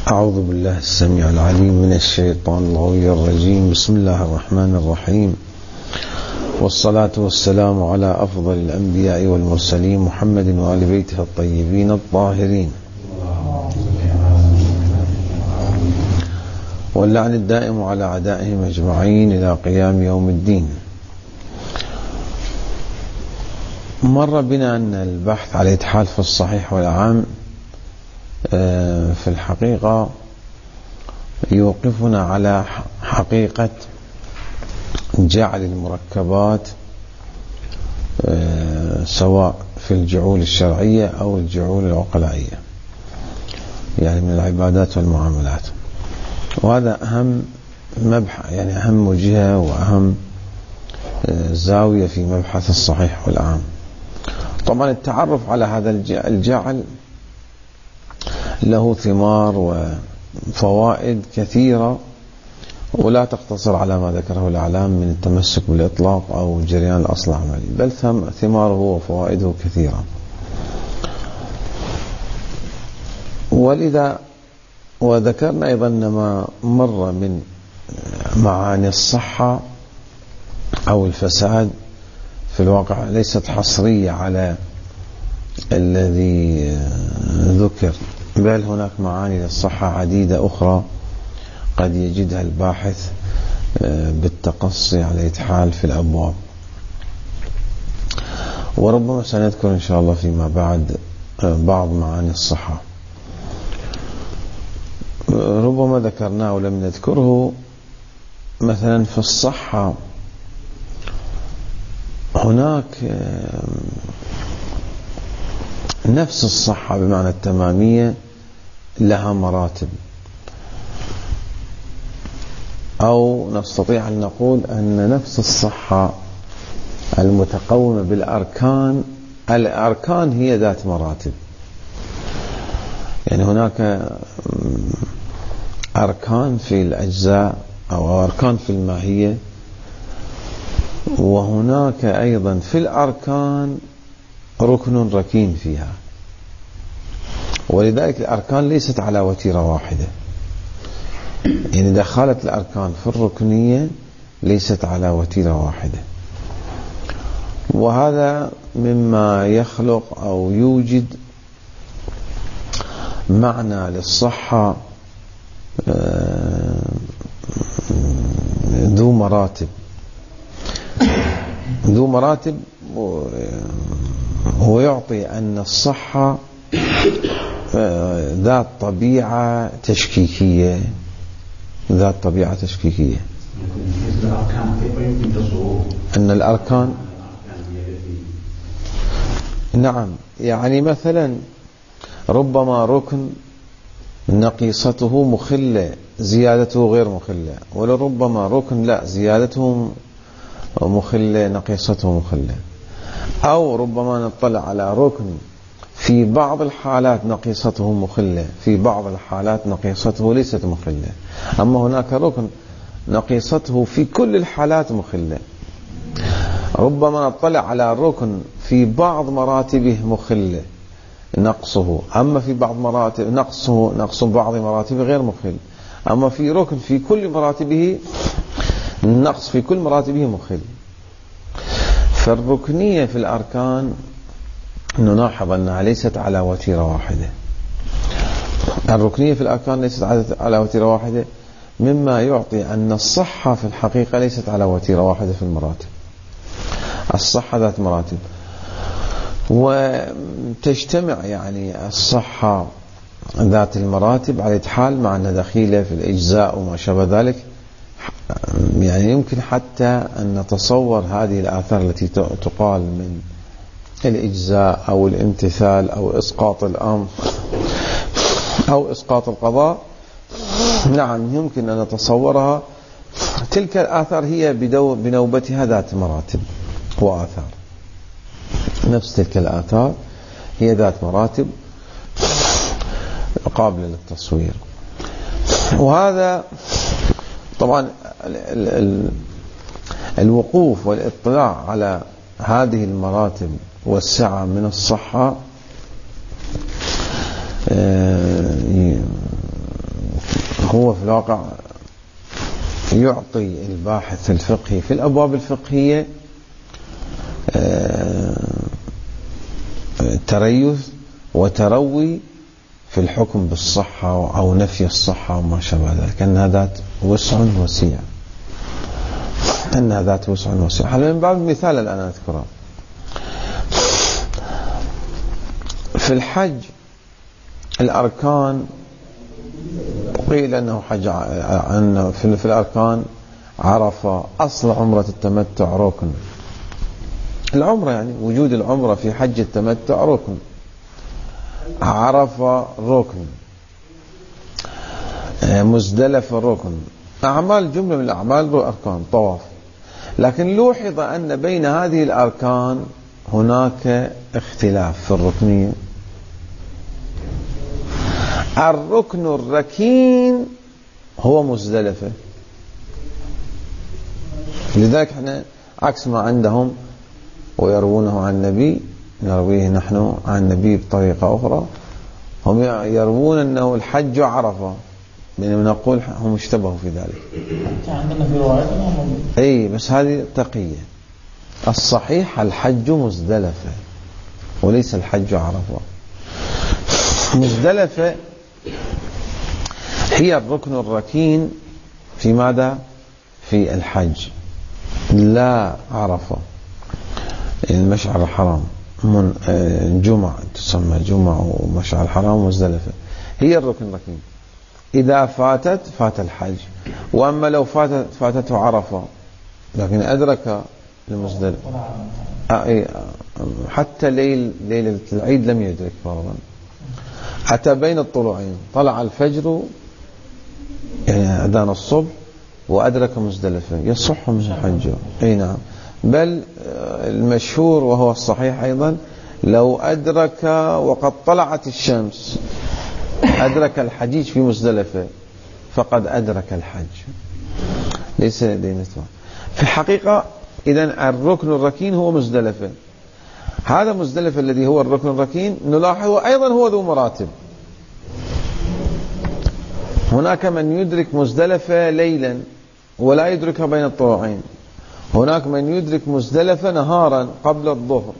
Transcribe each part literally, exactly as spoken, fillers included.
أعوذ بالله السميع العليم من الشيطان اللعين الرجيم. بسم الله الرحمن الرحيم، والصلاة والسلام على أفضل الأنبياء والمرسلين محمد وآل بيته الطيبين الطاهرين، واللعن الدائم على أعدائهم أجمعين إلى قيام يوم الدين. مر بنا أن البحث على الإتحال في الصحيح والعام في الحقيقة يوقفنا على حقيقة جعل المركبات سواء في الجعول الشرعية أو الجعول العقلائية، يعني من العبادات والمعاملات. وهذا أهم مبحث، يعني أهم وجهة وأهم زاوية في مبحث الصحيح والعام. طبعا التعرف على هذا الجعل له ثمار وفوائد كثيرة، ولا تقتصر على ما ذكره الأعلام من التمسك بالإطلاق أو جريان الأصل العملي، بل ثماره وفوائده كثيرة. ولذا وذكرنا أيضا ما مر من معاني الصحة أو الفساد في الواقع ليست حصرية على الذي ذكر، بل هناك معاني للصحة عديدة أخرى قد يجدها الباحث بالتقصي على الإتحال في الأبواب. وربما سنذكر إن شاء الله فيما بعد بعض معاني الصحة، ربما ذكرناه ولم نذكره. مثلا في الصحة هناك نفس الصحة بمعنى التمامية لها مراتب، أو نستطيع أن نقول أن نفس الصحة المتقومة بالأركان، الأركان هي ذات مراتب. يعني هناك أركان في الأجزاء أو أركان في الماهية، وهناك أيضا في الأركان ركن ركين فيها، ولذلك الأركان ليست على وتيرة واحدة. يعني دخلت الأركان في الركنية ليست على وتيرة واحدة، وهذا مما يخلق أو يوجد معنى للصحة ذو مراتب ذو مراتب ويعطي أن الصحة ذات طبيعة تشكيكية ذات طبيعة تشكيكية أن الأركان نعم، يعني مثلا ربما ركن نقيصته مخلة زيادته غير مخلة، ولربما ركن لا زيادته مخلة نقيصته مخلة. أو ربما نطلع على ركن في بعض الحالات نقيصته مخلة، في بعض الحالات نقيصته ليست مخلة، أما هناك ركن نقيصته في كل الحالات مخلة. ربما نطلع على ركن في بعض مراتبه مخلة نقصه، أما في بعض مراتب نقصه نقص بعض مراتبه غير مخل، أما في ركن في كل مراتبه النقص في كل مراتبه مخل. فالركنية في الأركان نلاحظ أنها ليست على وتيرة واحدة. الركنية في الأركان ليست على وتيرة واحدة، مما يعطي أن الصحة في الحقيقة ليست على وتيرة واحدة في المراتب. الصحة ذات مراتب، وتجتمع يعني الصحة ذات المراتب على الإتحال مع أن دخيلة في الإجزاء وما شابه ذلك. يعني يمكن حتى أن نتصور هذه الآثار التي تقال من الإجزاء أو الامتثال أو إسقاط الأمر أو إسقاط القضاء، نعم يمكن أن نتصورها. تلك الآثار هي بنوبتها ذات مراتب وآثار، نفس تلك الآثار هي ذات مراتب قابلة للتصوير. وهذا طبعا ال ال الوقوف والاطلاع على هذه المراتب والسعة من الصحة هو في الواقع يعطي الباحث الفقهي في الأبواب الفقهية تريث وتروي في الحكم بالصحة أو نفي الصحة وما شابه ذلك، أنها ذات وسع وسيع، أنها ذات وسع وسيع. هذا من باب المثال الآن أذكره. في الحج الأركان قيل أنه حج أن في الأركان عرفة، أصل عمرة التمتع ركن، العمرة يعني وجود العمرة في حج التمتع ركن، عرفة ركن، مزدلفة ركن، أعمال جملة من الأعمال أركان طواف. لكن لوحظ أن بين هذه الأركان هناك اختلاف في الركنية. الركن الركين هو مزدلفة، لذلك احنا عكس ما عندهم ويروونه عن النبي نرويه نحن عن النبي بطريقة أخرى. هم يروون أنه الحج عرفة، بينما نقول هم اشتبهوا في ذلك. عندنا في روايتهم أي بس هذه تقية. الصحيح الحج مزدلفة وليس الحج عرفة. مزدلفة هي الركن الركين في ماذا؟ في الحج، لا عرفة. المشعر الحرام من جمعة تسمى جمعة، ومشعر الحرام مزدلفة هي الركن الركين. إذا فاتت فات الحج، وأما لو فاتت فاتته عرفة لكن أدرك المزدلفة حتى ليل ليلة العيد لم يدرك فرضا، أتى بين الطلوعين طلع الفجر يعني أذان الصبح وأدرك مزدلفة يصح من حجه. أي نعم، بل المشهور وهو الصحيح أيضا لو أدرك وقد طلعت الشمس أدرك الحجيج في مزدلفة فقد أدرك الحج، ليس لدينا في الحقيقة. إذن الركن الركين هو مزدلفة. هذا مزدلفة الذي هو الركن الركين نلاحظ أيضا هو ذو مراتب. هناك من يدرك مزدلفة ليلا ولا يدركها بين الطلوعين، هناك من يدرك مزدلفة نهارا قبل الظهر.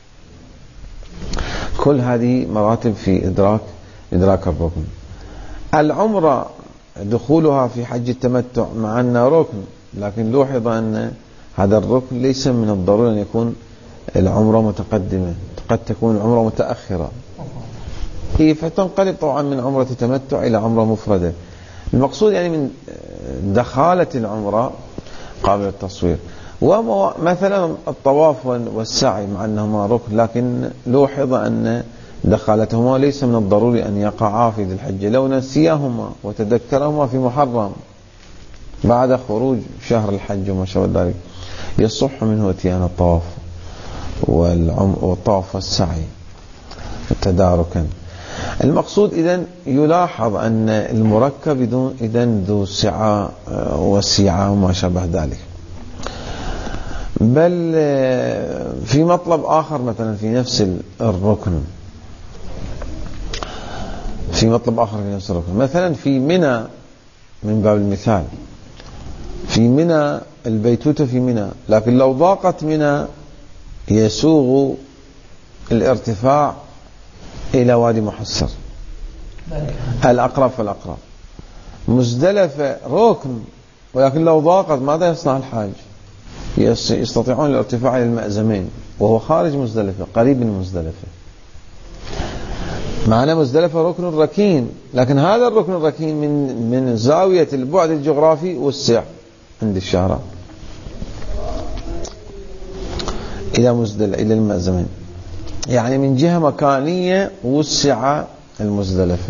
كل هذه مراتب في إدراك إدراك الركن. العمرة دخولها في حج التمتع مع أنها ركن، لكن لوحظ أن هذا الركن ليس من الضروري أن يكون العمرة متقدمة، قد تكون العمرة متأخرة، فتنقلب طبعا من عمرة تمتع إلى عمرة مفردة. المقصود يعني من دخالة العمرة قابل التصوير. ومثلا الطواف والسعي مع أنهما ركن، لكن لوحظ أن دخالتهما ليس من الضروري أن يقعا في ذي الحجة، لو نسيهما وتذكرهما في محرم بعد خروج شهر الحج وما شابه ذلك يصح منه اتيان الطواف والطواف والسعي تداركا. المقصود إذن يلاحظ أن المركب إذن ذو سعة وسعة وما شابه ذلك. بل في مطلب آخر مثلا في نفس الركن، في مطلب آخر في نفس الركن مثلا في منى، من باب المثال في منى البيتوتة في منى، لكن لو ضاقت منى يسوغ الارتفاع إلى وادي محسر الأقرب فالأقرب. مزدلفة ركن، ولكن لو ضاقت ماذا يصنع الحاج؟ يستطيعون الارتفاع إلى المأزمين وهو خارج مزدلفة قريب من مزدلفة. معنى مزدلفة ركن ركين، لكن هذا الركن الركين من من زاوية البعد الجغرافي والسع عند الشارع إلى مزدلفة إلى المأزمين، يعني من جهة مكانية وسع المزدلفة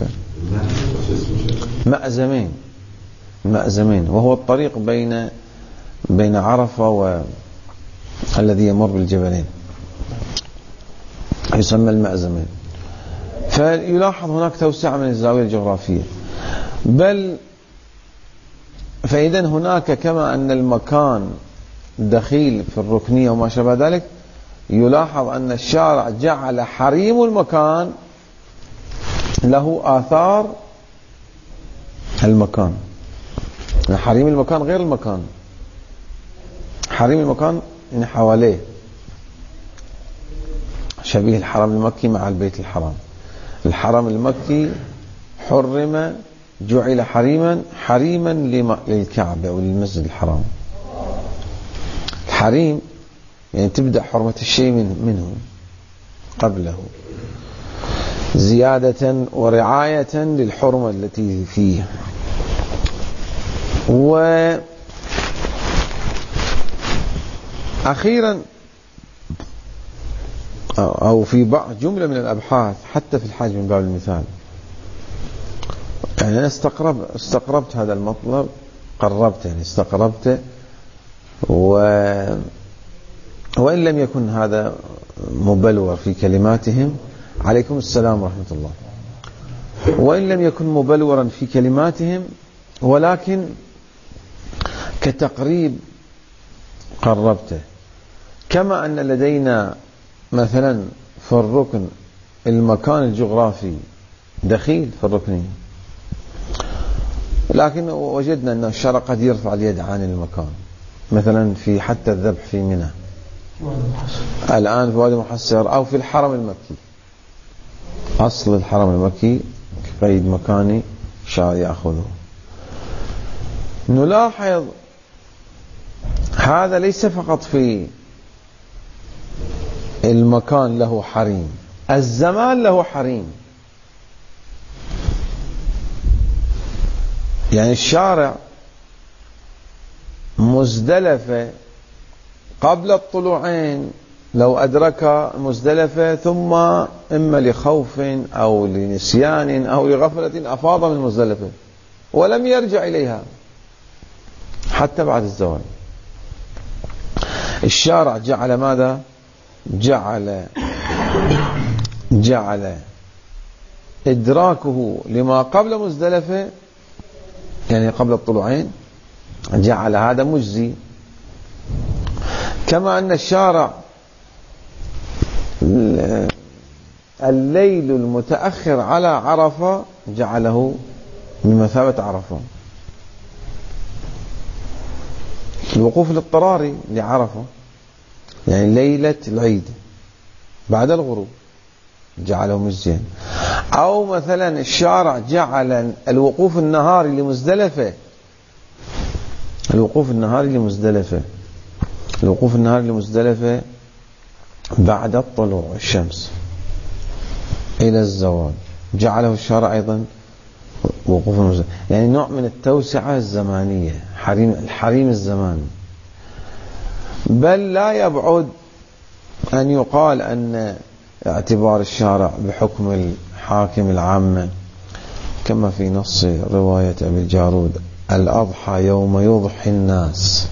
مأزمين مأزمين، وهو الطريق بين بين عرفة والذي يمر بالجبلين يسمى المأزمين. فيلاحظ هناك توسعة من الزاوية الجغرافية. بل فإذا هناك كما أن المكان دخيل في الركنية وما شابه ذلك، يلاحظ أن الشارع جعل حريم المكان له آثار المكان، حريم المكان غير المكان. حريم المكان يعني حواليه، شبيه الحرم المكي مع البيت الحرام. الحرم المكي حرم، جعل حريما حريما للكعبة وللمسجد الحرام. الحريم يعني تبدأ حرمة الشيء من منه قبله، زيادة ورعاية للحرمة التي فيه. وأخيرا أو في بعض جملة من الأبحاث حتى في الحج من باب المثال، يعني أنا استقرب استقربت هذا المطلب، قربت يعني استقربته، و وإن لم يكن هذا مبلور في كلماتهم، عليكم السلام ورحمة الله، وإن لم يكن مبلورا في كلماتهم، ولكن كتقريب قربته. كما أن لدينا مثلا في الركن المكان الجغرافي دخيل في الركن، لكن وجدنا أن الشرع قد يرفع اليد عن المكان، مثلا في حتى الذبح في منى الآن في وادي محسر، أو في الحرم المكي. أصل الحرم المكي قيد مكاني شرع يأخذه. نلاحظ هذا ليس فقط في المكان له حريم، الزمان له حريم. يعني الشارع مزدلفة قبل الطلوعين لو أدرك مزدلفة ثم إما لخوف أو لنسيان أو لغفلة أفاض من مزدلفة ولم يرجع إليها حتى بعد الزوال، الشارع جعل ماذا؟ جعل جعل إدراكه لما قبل مزدلفة يعني قبل الطلوعين، جعل هذا مجزي. كما أن الشارع الليل المتأخر على عرفة جعله بمثابة عرفة. الوقوف الاضطراري لعرفة يعني ليلة العيد بعد الغروب جعله مجزيا. أو مثلا الشارع جعل الوقوف النهاري لمزدلفة، الوقوف النهاري لمزدلفة الوقوف النهاري لمزدلفة بعد الطلوع الشمس إلى الزوال، جعله الشارع أيضا وقوف المزدلفة، يعني نوع من التوسعة الزمانية، حريم الحريم الزماني. بل لا يبعد أن يقال أن اعتبار الشارع بحكم الحاكم العامة كما في نص رواية أبي الجارود: الأضحى يوم يضحي الناس،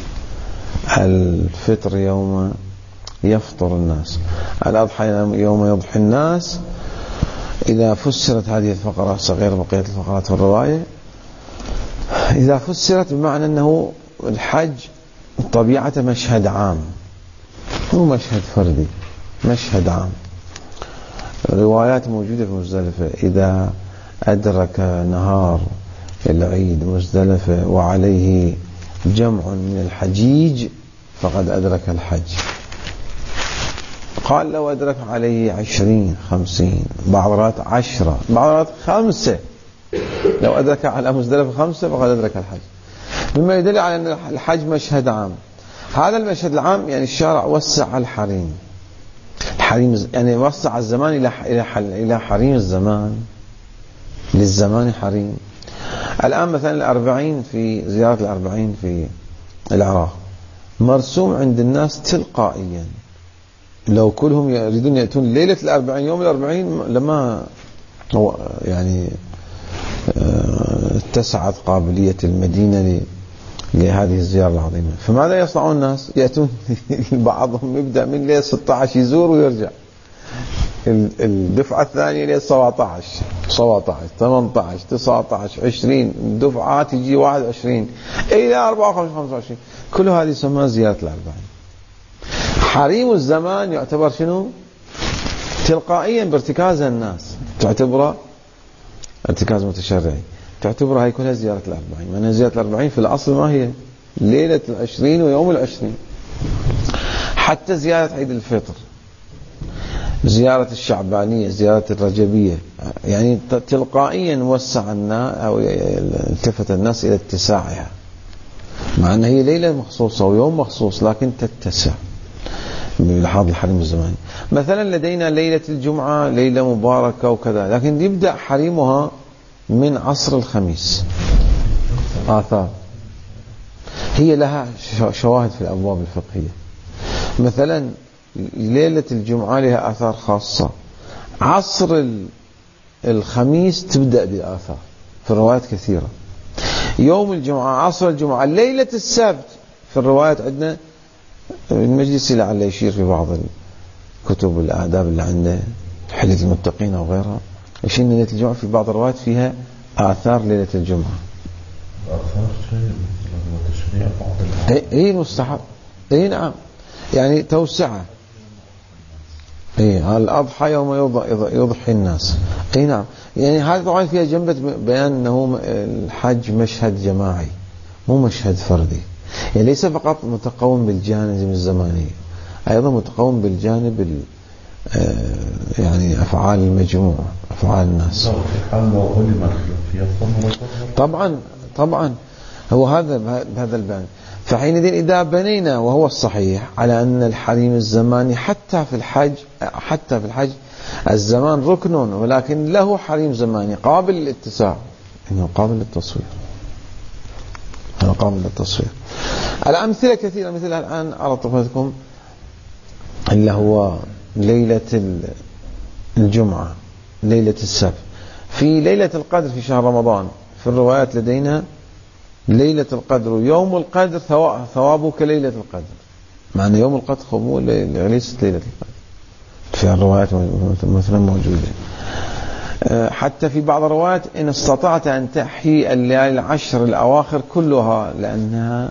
الفطر يوم يفطر الناس. الأضحى يوم يضحي الناس إذا فسرت هذه الفقرة صغير بقية الفقرات في الرواية، إذا فسرت بمعنى أنه الحج طبيعة مشهد عام، مو مشهد فردي، مشهد عام. روايات موجودة في مزدلفة: إذا أدرك نهار العيد مزدلفة وعليه جمع من الحجيج فقد أدرك الحج. قال لو أدرك عليه عشرين خمسين، بعض الروايات عشرة، بعض الروايات خمسة، لو أدرك على مزدلفة خمسة فقد أدرك الحج، مما يدل على أن الحج مشهد عام. هذا المشهد العام يعني الشارع وسع الحريم، الحريم يعني وسع الزمان إلى إلى إلى حريم الزمان، للزمان حريم. الآن مثلا الأربعين في زيارة الأربعين في العراق مرسوم عند الناس تلقائيا، لو كلهم يريدون يأتون ليلة الأربعين يوم الأربعين لما يعني اتسعت قابلية المدينة لهذه الزيارة العظيمة. فماذا يصنعون الناس؟ يأتون بعضهم يبدأ من ليلة ستة عشر يزور ويرجع، الدفعة الثانية ليلة سبعة عشر سبعة عشر ثمانية عشر تسعة عشر عشرين، دفعات يجي واحد وعشرين إلى أربعة وخمسين خمسة وعشرين، كل هذه يسمى زيارة الأربعين. حريم الزمان يعتبر شنو؟ تلقائيا بارتكاز الناس، تعتبره ارتكاز متشرعي. تعتبرها هي كلها زيارة الأربعين، معناها زيارة الأربعين في الأصل ما هي ليلة العشرين ويوم العشرين. حتى زيارة عيد الفطر، زيارة الشعبانية، زيارة الرجبية، يعني تلقائيا وسع الناس أو التفت الناس إلى اتساعها، مع أن هي ليلة مخصوصة ويوم مخصوص لكن تتسع بلحاظ الحريم الزماني. مثلا لدينا ليلة الجمعة ليلة مباركة وكذا، لكن يبدأ حريمها من عصر الخميس. آثار هي لها شواهد في الأبواب الفقهية. مثلا ليلة الجمعة لها آثار خاصة، عصر الخميس تبدأ بالآثار في الروايات كثيرة. يوم الجمعة، عصر الجمعة، ليلة السبت في الروايات عندنا المجلس لعل يشير في بعض الكتب الآداب اللي عنده حلية المتقين أو غيرها، يشير ليلة الجمعة في بعض الروايات فيها آثار ليلة الجمعة. آثار شيء تشريع بعض اي مستحب، اي نعم، يعني توسعة. اي الأضحى يوم يضحي الناس، اي نعم، يعني هذا طبعا فيها جنبة بيان أنه الحج مشهد جماعي مو مشهد فردي، يعني ليس فقط متقوم بالجانب الزماني، أيضا متقوم بالجانب يعني أفعال المجموعة، أفعال الناس. طبعا طبعا هو هذا هذا البيان. فحينئذ إذا بنينا، وهو الصحيح، على أن الحريم الزماني حتى في الحج حتى في الحج الزمان ركن، ولكن له حريم زماني قابل للاتساع، إنه قابل للتصوير، إنه قابل للتصوير. الأمثلة كثيرة، مثل الآن على طرفتكم اللي هو ليلة الجمعة، ليلة السبت، في ليلة القدر في شهر رمضان في الروايات لدينا ليلة القدر ويوم القدر ثوابه كليلة القدر، معنى يوم القدر خمو ليست ليلة القدر في الروايات مثلا موجودة. حتى في بعض الروايات إن استطعت أن تحيي الليالي العشر الأواخر كلها لأنها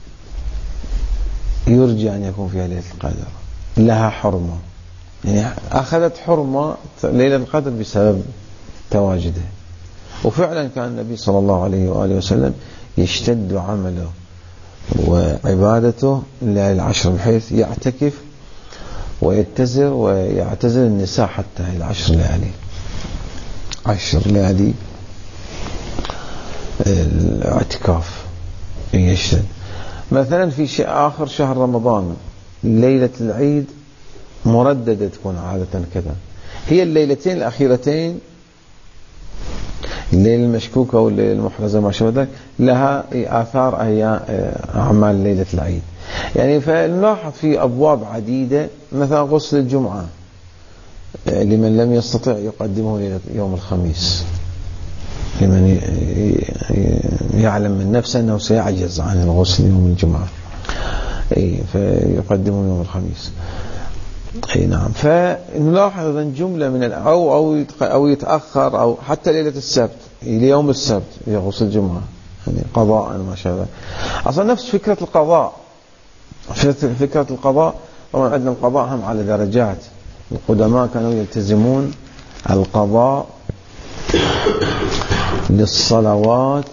يرجى أن يكون فيها ليلة القدر، لها حرمة، يعني أخذت حرمة ليلة القدر بسبب تواجده. وفعلا كان النبي صلى الله عليه وآله وسلم يشتد عمله وعبادته الليالي العشر، بحيث يعتكف ويتزر ويعتزل النساء حتى هي العشر ليالي، عشر ليالي الاعتكاف يشتد. مثلا في آخر شهر رمضان ليلة العيد مرددة تكون عادة كذا، هي الليلتين الأخيرتين، الليلة المشكوكة والليلة المحرزة ما شابه ذلك، لها آثار أي أعمال ليلة العيد. يعني فنلاحظ في أبواب عديدة، مثلا غسل الجمعة لمن لم يستطع يقدمه ليلة يوم الخميس، لمن يعلم من نفسه أنه سيعجز عن الغسل يوم الجمعة فيقدمه يوم الخميس. اي نعم. فنلاحظ ان جمله من او او او يتاخر، او حتى ليله السبت ليوم السبت يغسل الجمعه، يعني قضاء ما شابه. اصلا نفس فكره القضاء، فكره القضاء طبعا عندنا القضاء هم على درجات. القدماء كانوا يلتزمون القضاء للصلوات،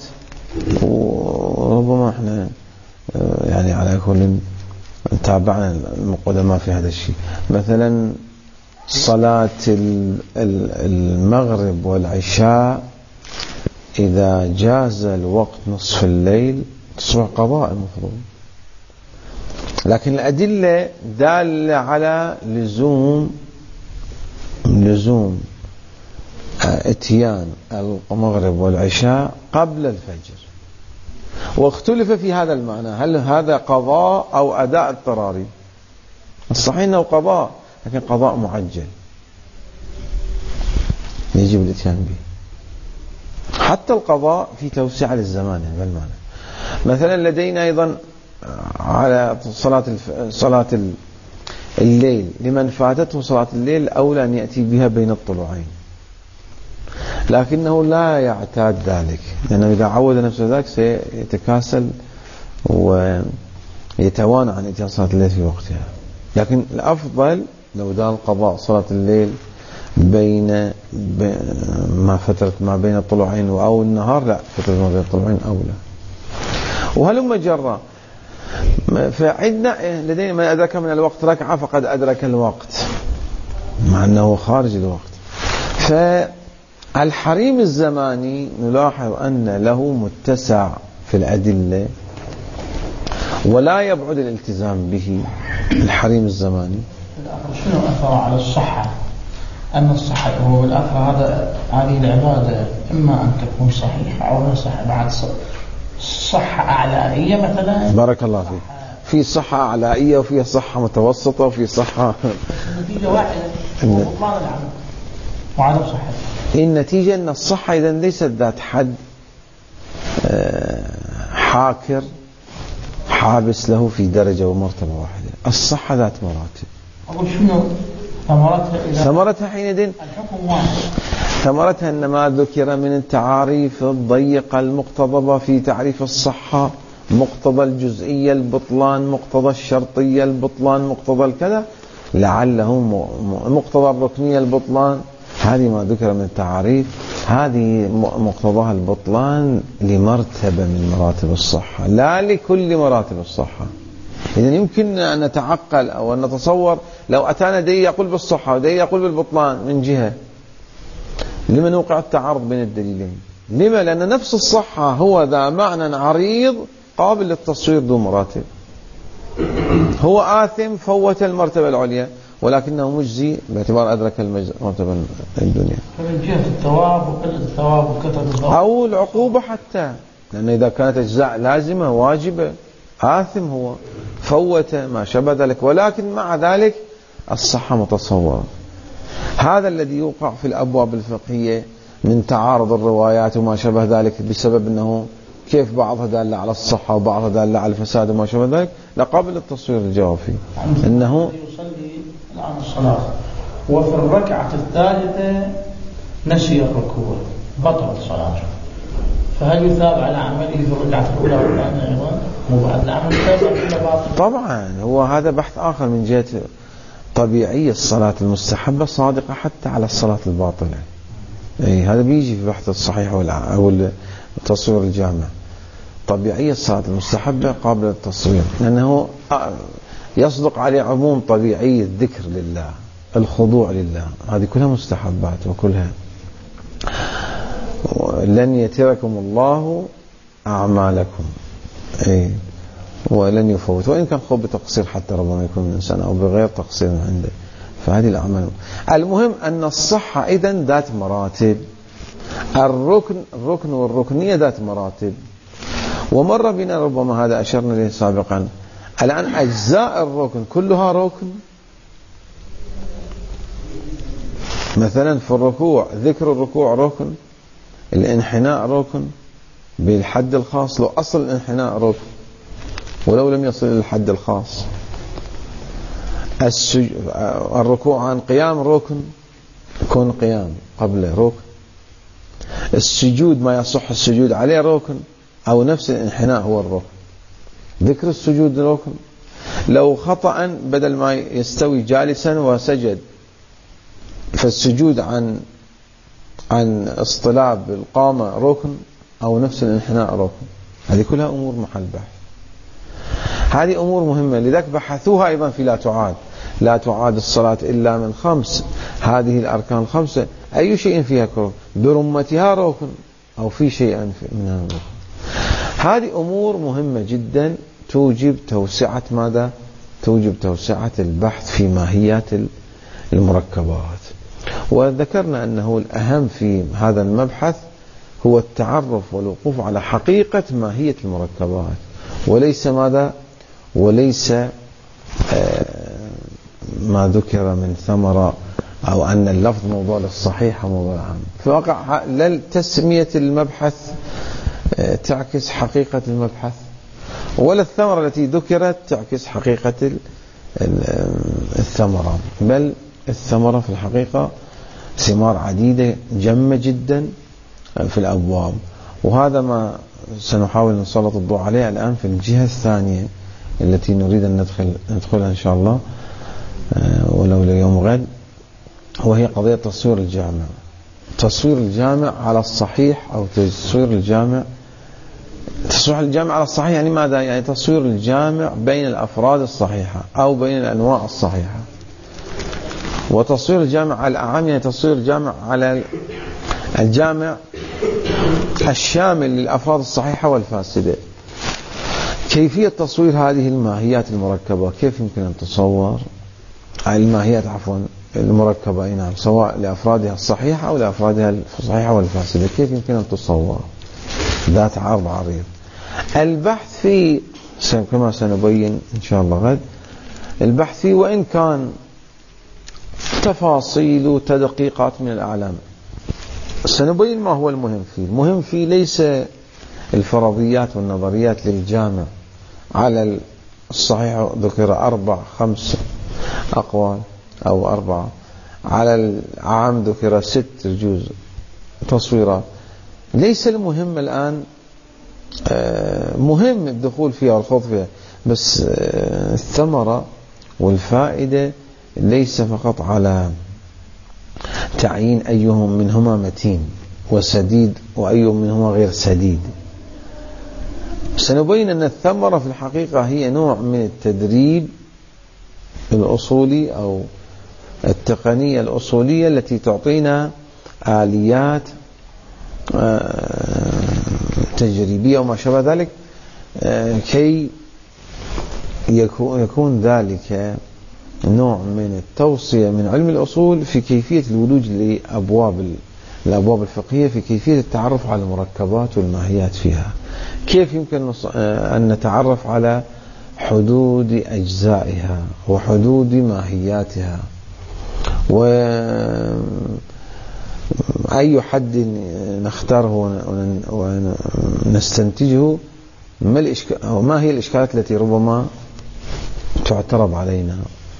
وربما احنا يعني على كل تابعنا القدماء في هذا الشيء. مثلا صلاة المغرب والعشاء إذا جاز الوقت نصف الليل تصبح قضاء المفروض، لكن الأدلة دالة على لزوم لزوم اتيان المغرب والعشاء قبل الفجر، واختلف في هذا المعنى، هل هذا قضاء أو أداء اضطراري؟ الصحيح أنه قضاء، لكن قضاء معجل يجب الاتيان به. حتى القضاء في توسعة للزمان يعني بالمعنى. مثلا لدينا أيضا على صلاة صلاة الليل، لمن فاتته صلاة الليل أولى أن يأتي بها بين الطلوعين، لكنه لا يعتاد ذلك، لأنه إذا عود نفسه ذلك سيتكاسل ويتوانى عن إتيان صلاة الليل في وقتها. لكن الأفضل لو دار القضاء صلاة الليل بين ما فترة ما بين الطلوعين أو النهار، لا، فترة ما بين الطلوعين أولى. وهلم جرى، فعندنا لدينا من أدرك من الوقت ركعة فقد أدرك الوقت مع أنه خارج الوقت. فالحريم الزماني نلاحظ أن له متسع في الأدلة ولا يبعد الالتزام به. الحريم الزماني شنو أثر على الصحة؟ أن الصحة هو بالآخر هذا هذه العبادة إما أن تكون صحيحة أو لا صحة. بعد صحة أعلائية مثلا، بارك الله فيك، في صحة أعلائية وفي صحة متوسطة وفي صحة النتيجة واحدة، بطلان العمل وعدم صحة. النتيجة أن الصحة إذا ليست ذات حد حاكر حابس له في درجة ومرتبة واحدة. الصحة ذات مراتب. أقول شنو ثمرتها؟ إذا ثمرتها حينئذ الحكم واحد. ثمرتها أن ما ذكر من التعاريف الضيقة المقتضبة في تعريف الصحة، مقتضى الجزئية البطلان، مقتضى الشرطية البطلان، مقتضى الكذا، لعله مقتضى الركنية البطلان، هذه ما ذكر من التعاريف، هذه مقتضاها البطلان لمرتبة من مراتب الصحة لا لكل مراتب الصحة. إذن يمكن أن نتعقل أو أن نتصور لو أتانا دليل يقول بالصحة ودليل يقول بالبطلان من جهة، لما نوقع التعارض بين الدليلين؟ لما؟ لأن نفس الصحة هو ذا معنى عريض قابل للتصوير ذو مراتب. هو آثم فوت المرتبة العليا ولكنه مجزي باعتبار أدرك المرتبة الدنيا. فمن جهة الثواب وقلة الثواب وكثرة الثواب أو العقوبة حتى، لأن إذا كانت أجزاء لازمة واجبة آثم هو فوت ما شابه ذلك، ولكن مع ذلك الصحة متصورة. هذا الذي يوقع في الأبواب الفقهية من تعارض الروايات وما شابه ذلك بسبب أنه كيف بعضها دالة على الصحة وبعضها دالة على الفساد وما شابه ذلك، لا قابل للتصوير الجواب فيه. إنه يصلي الآن الصلاة وفي الركعة الثالثة نسي الركوع بطلت صلاته، فهل يثاب على عمله في الركعة الأولى والثانية أيضا؟ مو بعد العمل الثالث ولا باطل؟ طبعا هو هذا بحث آخر من جهة طبيعية الصلاة المستحبة صادقة حتى على الصلاة الباطلة. أي هذا بيجي في بحث الصحيح أو التصوير الجامع. طبيعية الصلاة المستحبة قابلة للتصوير لأنه يصدق عليه عموم طبيعي الذكر لله، الخضوع لله، هذه كلها مستحبات وكلها لن يتركم الله أعمالكم، أي ولن يفوت، وإن كان خوب بتقصير حتى ربما يكون من إنسان أو بغير تقصير عنده، فهذه الأعمال. المهم أن الصحة إذن ذات مراتب، الركن الركن والركنية ذات مراتب، ومر بنا ربما هذا أشرنا له سابقا. الآن أجزاء الركن كلها ركن، مثلا في الركوع ذكر الركوع ركن، الانحناء ركن بالحد الخاص، لو أصل الانحناء ركن ولو لم يصل للحد الخاص. الركوع عن قيام ركن، كون قيام قبل ركن. السجود ما يصح السجود عليه ركن، أو نفس الانحناء هو الركن. ذكر السجود ركن. لو خطأ بدل ما يستوي جالسا وسجد، فالسجود عن عن اصطلاب القامة ركن، أو نفس الانحناء ركن. هذه كلها أمور محل بحث، هذه أمور مهمة، لذلك بحثوها أيضا في لا تعاد. لا تعاد الصلاة إلا من خمس، هذه الأركان الخمسة أي شيء فيها كرم برمتها ركن أو في شيء منها ركن. هذه أمور مهمة جدا توجب توسعة ماذا؟ توجب توسعة البحث في ماهيات المركبات. وذكرنا أنه الأهم في هذا المبحث هو التعرف والوقوف على حقيقة ماهية المركبات، وليس ماذا؟ وليس ما ذكر من ثمرة أو أن اللفظ موضوع للصحيح وموضوع العام. في واقع لا تسمية المبحث تعكس حقيقة المبحث، ولا الثمرة التي ذكرت تعكس حقيقة الثمرة، بل الثمرة في الحقيقة ثمار عديدة جمة جدا في الأبواب. وهذا ما سنحاول نسلط الضوء عليه الآن في الجهة الثانية التي نريد أن ندخل ندخلها إن شاء الله ولو ليوم غد، وهي قضية تصوير الجامع. تصوير الجامع على الصحيح أو تصوير الجامع تصوير الجامع على الصحيح يعني ماذا؟ يعني تصوير الجامع بين الأفراد الصحيحة أو بين الأنواع الصحيحة. وتصوير الجامع على الأعم يعني تصوير الجامع على الجامع الشامل للأفراد الصحيحة والفاسدة. كيفية تصوير هذه الماهيات المركبة كيف يمكن أن تصور؟ الماهيات عفوا المركبة نعم، سواء لأفرادها الصحيحة أو لأفرادها الصحيحة والفاسدة، كيف يمكن أن تصور؟ ذات عرض عريض. البحث في كما سنبين إن شاء الله غد، البحث فيه وإن كان تفاصيل وتدقيقات من الأعلام، سنبين ما هو المهم فيه. المهم فيه ليس الفرضيات والنظريات للجامع على الصحيح، ذكر أربع خمس أقوال أو أربعة، على العام ذكر ست جزء تصويرات. ليس المهم الآن، مهم الدخول فيها والخوض فيها، بس الثمرة والفائدة ليس فقط على تعيين أيهم منهما متين وسديد وأيهم منهما غير سديد. سنبين أن الثمرة في الحقيقة هي نوع من التدريب الأصولي أو التقنية الأصولية التي تعطينا آليات تجريبية وما شابه ذلك، كي يكون ذلك نوع من التوصية من علم الأصول في كيفية الولوج لأبواب الأبواب الفقهية، في كيفية التعرف على المركبات والماهيات فيها، كيف يمكن أن نتعرف على حدود أجزائها وحدود ماهياتها، وأي حد نختاره ونستنتجه، ما الإشكال أو ما هي الإشكالات التي ربما تعترض علينا،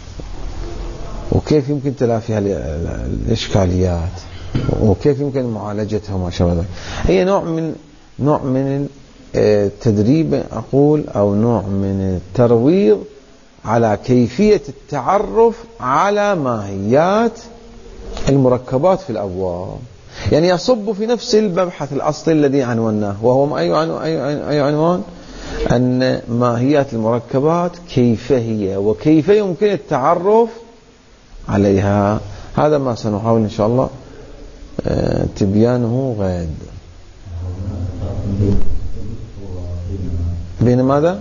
وكيف يمكن تلافيها الإشكاليات، وكيف يمكن معالجتها وما شابه ذلك. هي نوع من نوع من التدريب أقول، أو نوع من الترويض على كيفية التعرف على ماهيات المركبات في الأبواب. يعني يصب في نفس المبحث الأصلي الذي عنوناه، وهو أي أي عنوان؟ أن ماهيات المركبات كيف هي وكيف يمكن التعرف عليها. هذا ما سنحاول إن شاء الله تبيانه غد. بين ماذا؟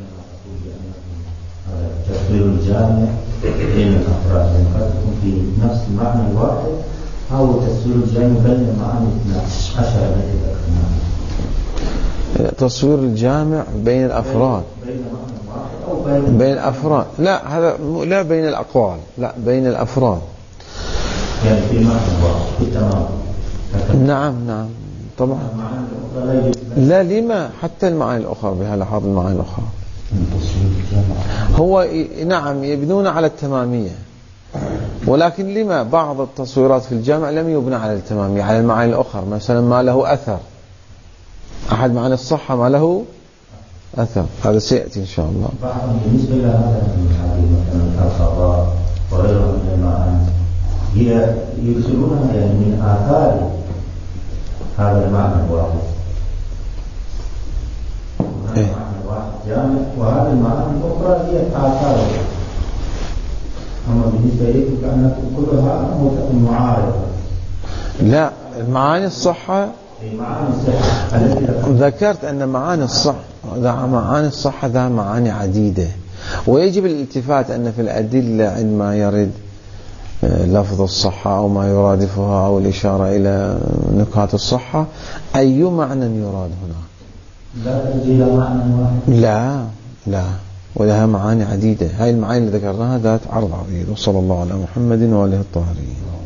تصوير الجامع بين الأفراد ينقسم في نفس المعنى الواحد، أو تصوير الجامع بين المعاني اثنتي عشر التي ذكرناها. تصوير الجامع بين الأفراد بين معنى واحد أو بين بين الأفراد، لا هذا لا بين الأقوال، لا بين الأفراد، يعني في معنى واحد في تمام. نعم نعم طبعا. لا لما حتى المعاني الأخرى بها لحظ المعاني الأخرى هو نعم يبنون على التمامية، ولكن لما بعض التصويرات في الجامع لم يبنى على التمامية، على المعاني الأخرى، مثلا ما له أثر، أحد معاني الصحة ما له أثر، هذا سيأتي إن شاء الله. بالنسبة إلى هذا مثلا القضاء وغيرها من المعاني، هي يرسلونها يعني من آثار هذا المعنى الواحد، وهذا المعنى الواحد جامع، وهذه المعاني الأخرى هي آثار. أما بالنسبة إليكم كأنكم كلها معارضة. لا، المعاني الصحة معاني الصحة ذكرت أن معاني الصحة معاني الصحة ذا معاني عديدة، ويجب الالتفات أن في الأدلة عندما يرد لفظ الصحة أو ما يرادفها أو الإشارة إلى نكات الصحة، أي معنى يراد هنا؟ لا تجي إلى معنى واحد. لا لا، ولها معاني عديدة. هاي المعاني اللي ذكرناها ذات عرض عريض. وصلى الله على محمد وآله الطاهرين.